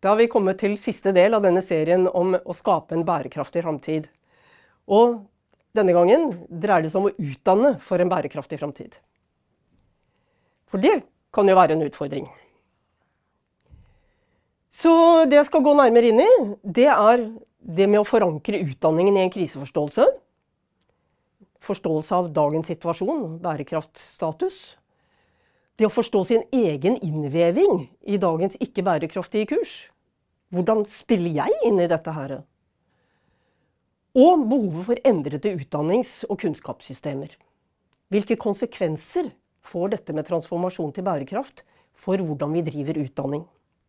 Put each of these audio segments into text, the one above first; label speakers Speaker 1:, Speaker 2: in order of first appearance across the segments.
Speaker 1: Da har vi kommet til siste del av denne serien om å skape en bærekraftig fremtid. Og denne gangen dreier det seg om å utdanne for en bærekraftig fremtid. For det kan jo være en utfordring. Så det jeg skal gå nærmere inn i, det er det med å forankre utdanningen i en kriseforståelse. Forståelse av dagens situasjon, bærekraftstatus. Det å forstå sin egen innveving i dagens ikke-bærekraftige kurs. Hvordan spiller jeg inn i dette her? Og behovet for endrede utdannings- og kunnskapssystemer. Hvilke konsekvenser får dette med transformasjon til bærekraft for hvordan vi driver utdanning?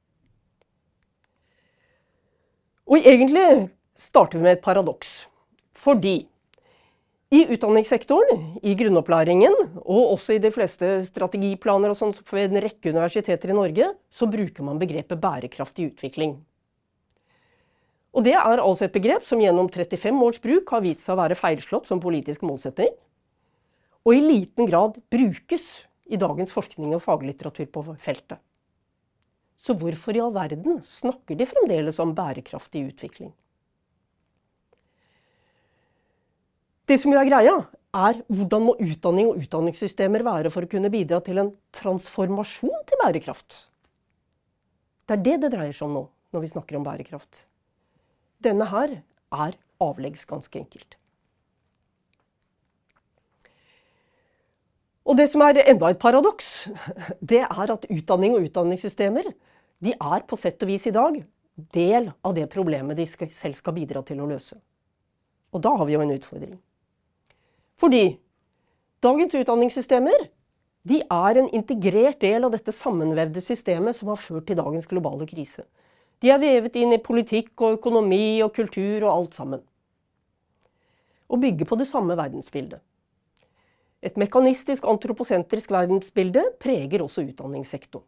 Speaker 1: Og egentlig starter vi med et paradoks. Fordi i utdanningssektoren, i grunnopplæringen, og også i de fleste strategiplaner og sånn ved en rekke universiteter i Norge, så bruker man begrepet bærekraftig utvikling. Og det er altså et begrep som gjennom 35 års bruk har vist seg å være feilslått som politisk målsetting, og i liten grad brukes i dagens forskning og faglitteratur på feltet. Så hvorfor i all verden snakker de fremdeles om bærekraftig utvikling? Det som er greia, er hvordan må utdanning og utdanningssystemer være for å kunne bidra til en transformasjon til bærekraft. Det er det dreier seg om nå, når vi snakker om bærekraft. Denne her er avleggs ganske enkelt. Og det som er enda et paradoks, det er at utdanning og utdanningssystemer, de er på sett og vis i dag del av det problemet de selv skal bidra til å løse. Og da har vi jo en utfordring. Fordi dagens utdanningssystemer, de er en integrert del av dette sammenvevde systemet som har ført til dagens globale krise. De er vevet inn i politikk og økonomi og kultur og alt sammen. Og bygger på det samme verdensbildet. Et mekanistisk, antroposentrisk verdensbilde preger også utdanningssektoren.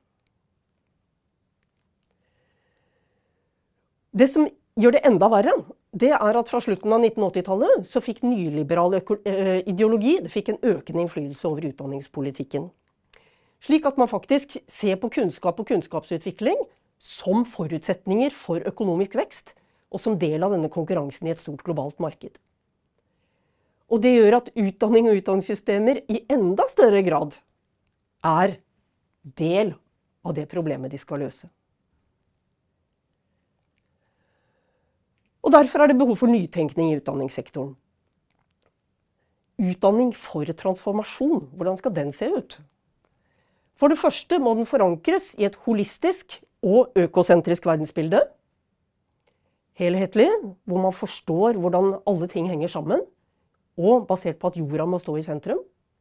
Speaker 1: Det som gjør det enda verre, det er at fra slutten av 1980-tallet så fikk nyliberal ideologi det fikk en økende innflytelse over utdanningspolitikken. Slik at man faktisk ser på kunnskap og kunnskapsutvikling som forutsetninger for økonomisk vekst, og som del av denne konkurransen i et stort globalt marked. Og det gjør at utdanning og utdanningssystemer i enda større grad er del av det problemet de skal løse. Og derfor er det behov for nytenkning i utdanningssektoren. Utdanning for transformasjon, hvordan skal den se ut? For det første må den forankres i et holistisk og økosentrisk verdensbilde. Helhetlig, hvor man forstår hvordan alle ting henger sammen, og basert på at jorda må stå i sentrum.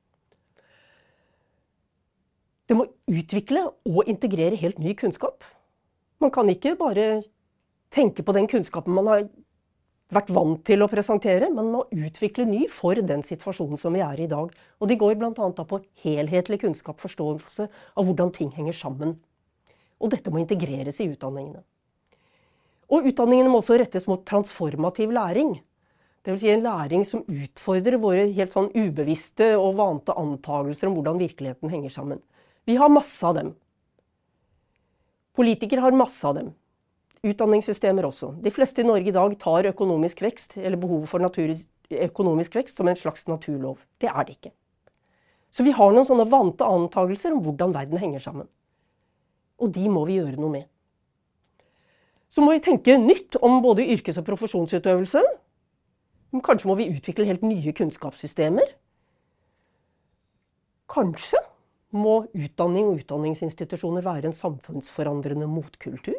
Speaker 1: Det må utvikle og integrere helt ny kunnskap. Man kan ikke bare tenke på den kunnskapen man har vært vant til å presentere, men man må utvikle ny for den situasjonen som vi er i dag. Og det går blant annet på helhetlig kunnskap, forståelse av hvordan ting henger sammen. Og dette må integreres i utdanningene. Og utdanningene må også rettes mot transformativ læring. Det vil si en læring som utfordrer våre helt sånn ubevisste og vante antagelser om hvordan virkeligheten henger sammen. Vi har masse av dem. Politikere har masse av dem. Utdanningssystemer også. De fleste i Norge i dag tar økonomisk vekst, eller behovet for økonomisk vekst, som en slags naturlov. Det er det ikke. Så vi har noen sånne vante antagelser om hvordan verden henger sammen. Og de må vi gjøre noe med. Så må vi tenke nytt om både yrkes- og profesjonsutøvelse. Men kanskje må vi utvikle helt nye kunnskapssystemer. Kanskje må utdanning og utdanningsinstitusjoner være en samfunnsforandrende motkultur.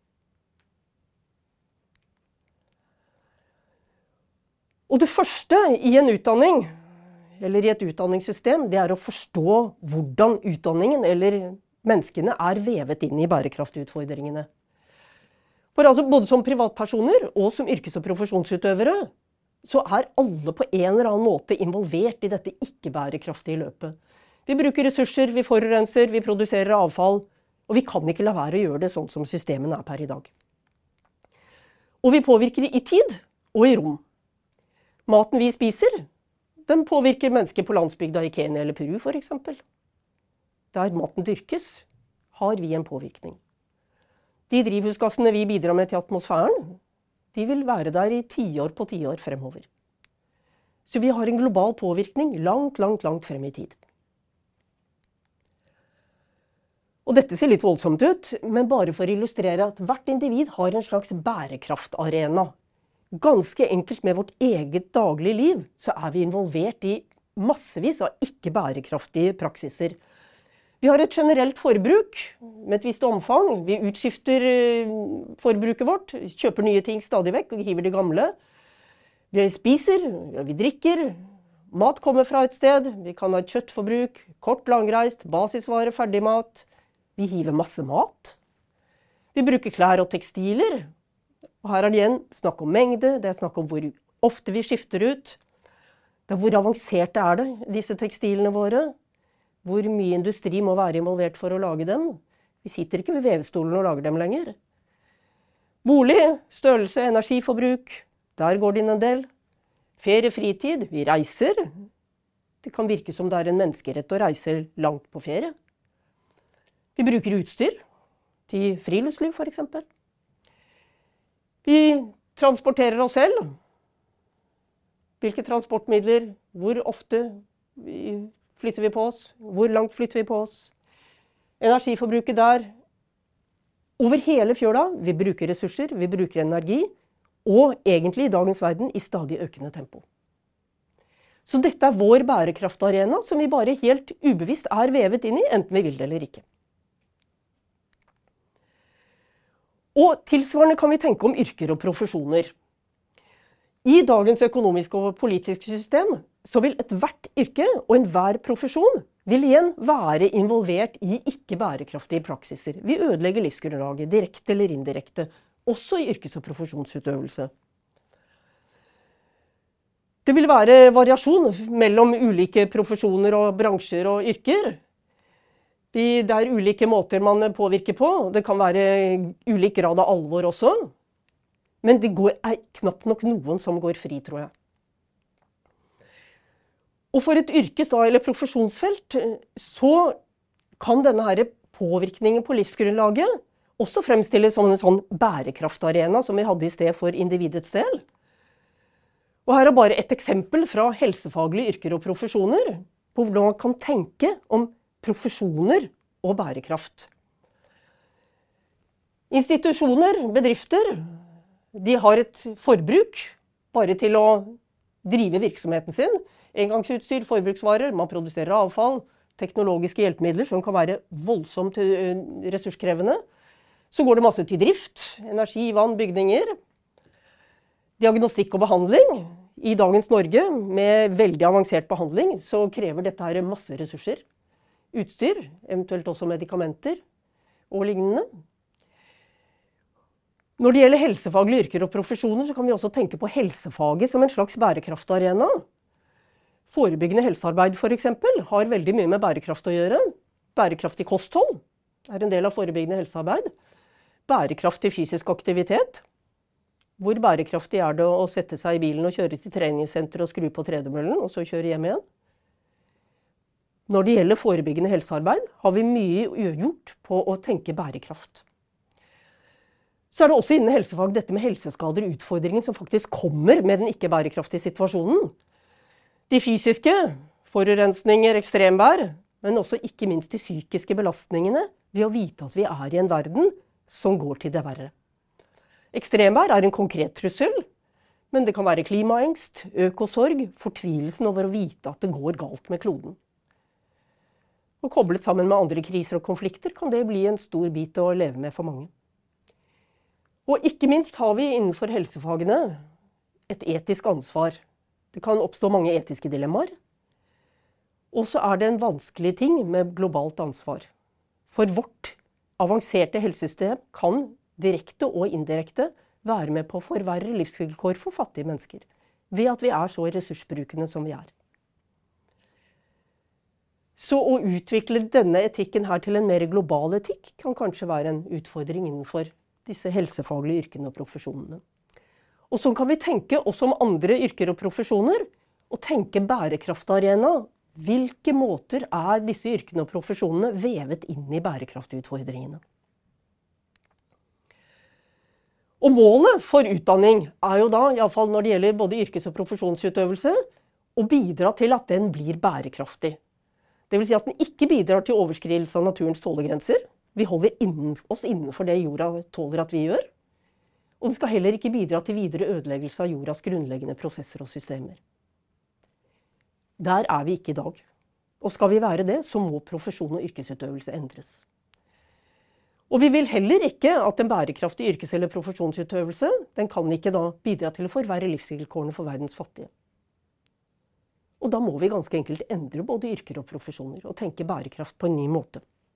Speaker 1: Og det første i en utdanning, eller i et utdanningssystem, det er å forstå hvordan utdanningen eller menneskene er vevet inn i bærekraftutfordringene. For altså både som privatpersoner og som yrkes- og profesjonsutøvere, så er alle på en eller annen måte involvert i dette ikke-bærekraftige løpet. Vi bruker ressurser, vi forurenser, vi produserer avfall, og vi kan ikke la være å gjøre det sånn som systemene er per i dag. Og vi påvirker i tid og i rom. Maten vi spiser, den påvirker mennesker på landsbygda i Kenya eller Peru for eksempel. Der maten dyrkes, har vi en påvirkning. De drivhusgassene vi bidrar med til atmosfæren, de vil være der i 10 år på 10 år fremover. Så vi har en global påvirkning langt, langt, langt frem i tid. Og dette ser litt voldsomt ut, men bare for å illustrere at hvert individ har en slags bærekraftarena. Ganske enkelt med vårt eget daglige liv, så er vi involvert i massevis av ikke bærekraftige praksiser. Vi har et generelt forbruk med et visst omfang. Vi utskifter forbruket vårt, kjøper nye ting stadig vekk og hiver det gamle. Vi spiser, vi drikker, mat kommer fra et sted, vi kan ha et kjøttforbruk, kort langreist, basisvare, ferdigmat. Vi hiver masse mat. Vi bruker klær og tekstiler. Og her er det igjen snakk om mengde, det er snakk om hvor ofte vi skifter ut. Det er hvor avanserte er det, disse tekstilene våre. Hvor mye industri må være involvert for å lage dem. Vi sitter ikke ved vevestolen og lager dem lenger. Bolig, størrelse, energiforbruk, der går det inn en del. Ferie, fritid, vi reiser. Det kan virke som det er en menneskerett å reise langt på ferie. Vi bruker utstyr til friluftsliv for eksempel. Vi transporterer oss selv. Hvilke transportmidler, hvor ofte flytter vi på oss, hvor langt flytter vi på oss. Energiforbruket der. Over hele fjøla, vi bruker ressurser, vi bruker energi, og egentlig i dagens verden i stadig økende tempo. Så dette er vår bærekraftarena som vi bare helt ubevisst er vevet inn i, enten vi vil det eller ikke. Og tilsvarende kan vi tenke om yrker og profesjoner. I dagens økonomiske og politiske system så vil ethvert yrke og enhver profesjon vil igjen være involvert i ikke bærekraftige praksiser. Vi ødelegger livsgrunnlaget, direkte eller indirekte, også i yrkes- og profesjonsutøvelse. Det vil være variasjon mellom ulike profesjoner og bransjer og yrker. Det er ulike måter man påvirker på. Det kan være ulik grad av alvor også. Men det er knapt nok noen som går fri, tror jeg. Og for et yrkes- eller profesjonsfelt så kan denne her påvirkningen på livsgrunnlaget også fremstilles som en sånn bærekraftarena som vi hadde i sted for individets del. Og her er bare et eksempel fra helsefaglige yrker og profesjoner på hvordan man kan tenke om profesjoner og bærekraft. Institusjoner, bedrifter, de har et forbruk bare til å drive virksomheten sin. Engangsutstyr, forbruksvarer, man produserer avfall, teknologiske hjelpemidler som kan være voldsomt ressurskrevende. Så går det masse til drift, energi, vann, bygninger. Diagnostikk og behandling. I dagens Norge, med veldig avansert behandling, så krever dette her masse ressurser. Utstyr, eventuelt også medikamenter og lignende. Når det gjelder helsefaglige yrker og profesjoner, så kan vi også tenke på helsefaget som en slags bærekraftarena. Forebyggende helsearbeid for eksempel har veldig mye med bærekraft å gjøre. Bærekraftig kosthold er en del av forebyggende helsearbeid. Bærekraftig fysisk aktivitet. Hvor bærekraftig er det å sette seg i bilen og kjøre til treningssenter og skru på tredemøllen, og så kjøre hjem igjen? Når det gjelder forebyggende helsearbeid, har vi mye gjort på å tenke bærekraft. Så er det også innen helsefag dette med helseskader og utfordringen som faktisk kommer med den ikke bærekraftige situasjonen. De fysiske, forurensninger, ekstremvær, men også ikke minst de psykiske belastningene ved å vite at vi er i en verden som går til det verre. Ekstremvær er en konkret trussel, men det kan være klimaengst, økosorg, fortvilelsen over å vite at det går galt med kloden. Og koblet sammen med andre kriser og konflikter kan det bli en stor bit å leve med for mange. Og ikke minst har vi innenfor helsefagene et etisk ansvar. Det kan oppstå mange etiske dilemmaer. Og så er det en vanskelig ting med globalt ansvar. For vårt avanserte helsesystem kan direkte og indirekte være med på å forverre livsvilkår for fattige mennesker, ved at vi er så ressursbrukende som vi er. Så å utvikle denne etikken her til en mer global etikk kan kanskje være en utfordring innenfor disse helsefaglige yrkene og profesjonene. Og så kan vi tenke også om andre yrker og profesjoner, og tenke bærekraftarena. Hvilke måter er disse yrkene og profesjonene vevet inn i bærekraftutfordringene? Og målet for utdanning jo da, i alle fall når det gjelder både yrkes- og profesjonsutøvelse, å bidra til at den blir bærekraftig. Det vil si at den ikke bidrar til overskridelse av naturens tålegrenser. Vi holder oss innenfor det jorda tåler at vi gjør. Og den skal heller ikke bidra til videre ødeleggelse av jordas grunnleggende prosesser og systemer. Der vi ikke i dag. Og skal vi være det, så må profesjon og yrkesutøvelse endres. Og vi vil heller ikke at en bærekraftig yrkes- eller profesjonsutøvelse, den kan ikke da bidra til å forverre livsvilkårene for verdens fattige. Og da må vi ganske enkelt endre både yrker og profesjoner, og tenke bærekraft på en ny måte.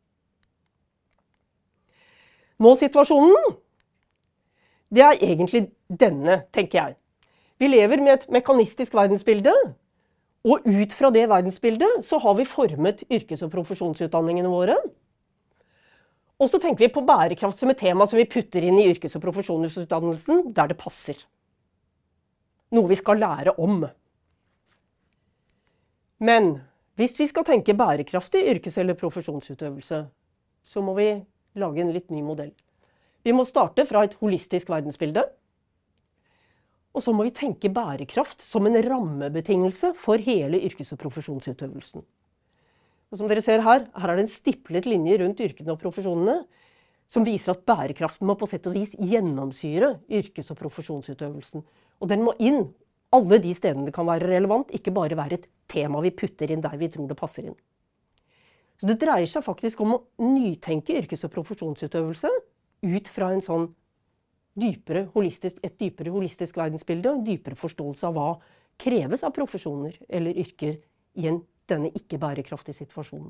Speaker 1: Nå-situasjonen, det egentlig denne, tenker jeg. Vi lever med et mekanistisk verdensbilde, og ut fra det verdensbildet så har vi formet yrkes- og profesjonsutdanningene våre. Og så tenker vi på bærekraft som et tema som vi putter inn i yrkes- og profesjonsutdannelsen der det passer. Noe vi skal lære om. Men hvis vi skal tenke bærekraftig yrkes- eller profesjonsutøvelse, så må vi lage en litt ny modell. Vi må starte fra et holistisk verdensbilde, og så må vi tenke bærekraft som en rammebetingelse for hele yrkes- og profesjonsutøvelsen. Og som dere ser her det en stiplet linje rundt yrkene og profesjonene, som viser at bærekraften må på sett og vis gjennomsyre yrkes- og profesjonsutøvelsen. Og den må inn alle de stedene det kan være relevant, ikke bare være et tema vi putter inn der vi tror det passer inn. Så det dreier seg faktisk om å nytenke yrkes- og profesjonsutøvelse ut fra en sånn et dypere holistisk verdensbilde og en dypere forståelse av hva kreves av profesjoner eller yrker i denne ikke-bærekraftige situasjonen.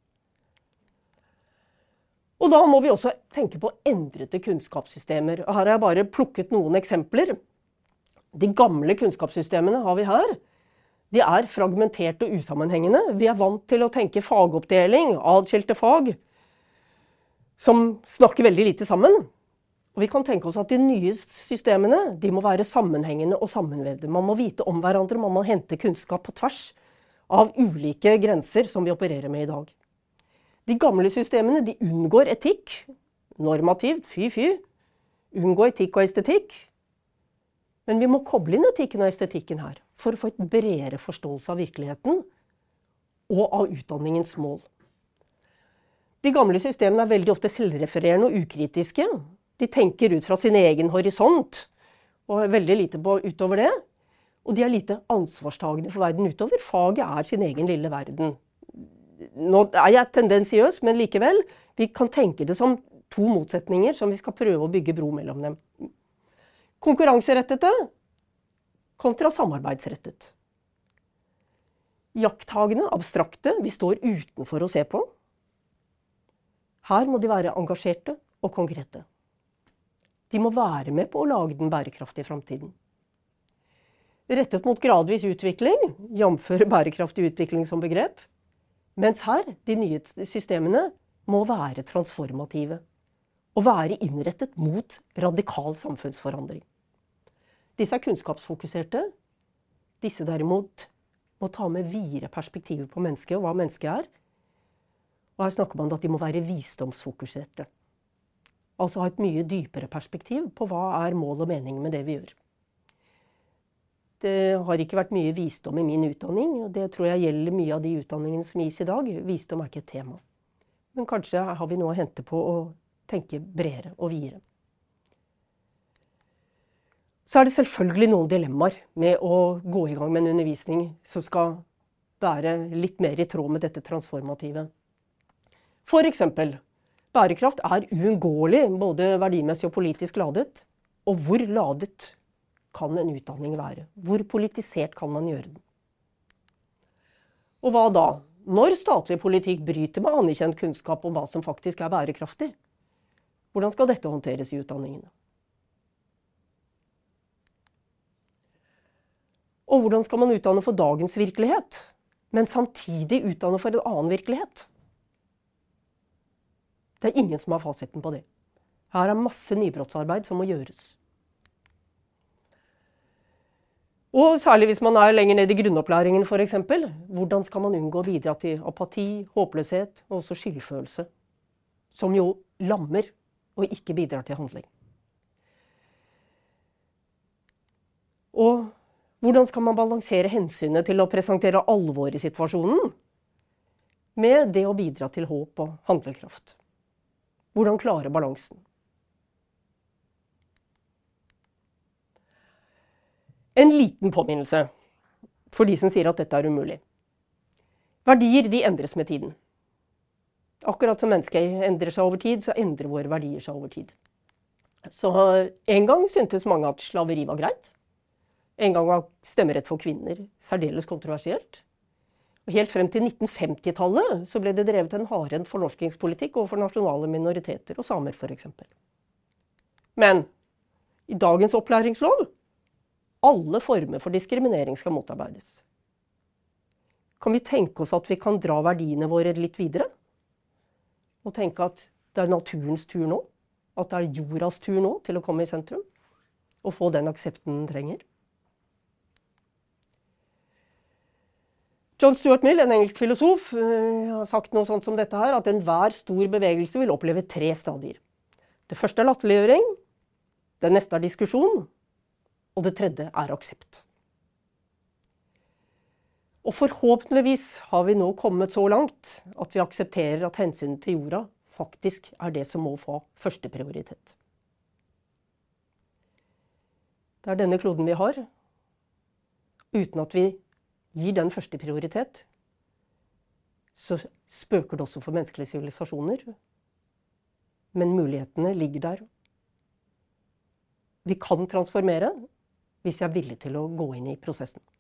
Speaker 1: Og da må vi også tenke på endrede kunnskapssystemer. Og her har jeg bare plukket noen eksempler. De gamle kunnskapssystemene har vi her. De fragmenterte og usammenhengende. Vi vant til å tenke fagoppdeling, adskilte fag, som snakker veldig lite sammen. Og vi kan tenke oss at de nye systemene, de må være sammenhengende og sammenvevde. Man må vite om hverandre, man må hente kunnskap på tvers av ulike grenser som vi opererer med i dag. De gamle systemene, de unngår etikk, normativt, fy, unngå etikk og estetikk. Men vi må koble inn etikken og estetikken her, for å få et bredere forståelse av virkeligheten og av utdanningens mål. De gamle systemene veldig ofte selvrefererende og ukritiske. De tenker ut fra sin egen horisont, og veldig lite på utover det. Og de lite ansvarstagende for verden utover. Faget sin egen lille verden. Nå jeg tendensiøs, men likevel, vi kan tenke det som to motsetninger som vi skal prøve å bygge bro mellom dem. Konkurranserettete kontra samarbeidsrettet. Jakttagende, abstrakte, vi står utenfor å se på. Her må de være engasjerte og konkrete. De må være med på å lage den bærekraftige fremtiden. Rettet mot gradvis utvikling, jamføre bærekraftig utvikling som begrep, mens her, de nye systemene, må være transformative og være innrettet mot radikal samfunnsforandring. Disse kunnskapsfokuserte, disse derimot må ta med videre perspektiver på mennesket og hva mennesket Og her snakker man om at de må være visdomsfokuserte. Altså ha et mye dypere perspektiv på hva mål og mening med det vi gjør. Det har ikke vært mye visdom i min utdanning, og det tror jeg gjelder mye av de utdanningene som gis i dag. Visdom ikke et tema. Men kanskje har vi noe å hente på å tenke bredere og videre. Så det selvfølgelig noen dilemmaer med å gå i gang med en undervisning som skal være litt mer i tråd med dette transformative. For eksempel, bærekraft uunngåelig, både verdimessig og politisk ladet. Og hvor ladet kan en utdanning være? Hvor politisert kan man gjøre den? Og hva da? Når statlig politikk bryter med anerkjent kunnskap om hva som faktisk bærekraftig, hvordan skal dette håndteres i utdanningene? Og hvordan skal man utdanne for dagens virkelighet, men samtidig utdanne for en annen virkelighet? Det ingen som har fasiten på det. Her masse nybrottsarbeid som må gjøres. Og særlig hvis man lenger ned i grunnopplæringen for eksempel, hvordan skal man unngå å bidra til apati, håpløshet og også skyldfølelse, som jo lammer og ikke bidrar til handling. Hvordan skal man balansere hensynet til å presentere alvor i situasjonen med det å bidra til håp og handlekraft? Hvordan klare balansen? En liten påminnelse for de som sier at dette er umulig. Verdier de endres med tiden. Akkurat som mennesket endrer seg over tid, så endrer våre verdier seg over tid. Så en gang syntes mange at slaveri var greit. En gang var stemmerett for kvinner særdeles kontroversielt. Og helt frem til 1950-tallet så ble det drevet en hardhendt fornorskingspolitikk overfor nasjonale minoriteter og samer for eksempel. Men i dagens opplæringslov, alle former for diskriminering skal motarbeides. Kan vi tenke oss at vi kan dra verdiene våre litt videre? Og tenke at det er naturens tur nå, at det er jordas tur nå til å komme i sentrum, og få den aksepten den trenger? John Stuart Mill, en engelsk filosof, har sagt noe sånt som dette her, at enhver stor bevegelse vil oppleve 3 stadier. Det første er latterliggjøring, det neste er diskusjon, og det tredje er aksept. Og forhåpentligvis har vi nå kommet så langt at vi aksepterer at hensynet til jorda faktisk er det som må få første prioritet. Det er denne kloden vi har, uten at vi gir den første prioritet, så spøker det også for menneskelige sivilisasjoner. Men mulighetene ligger der. Vi kan transformere hvis jeg er villig til å gå inn i prosessen.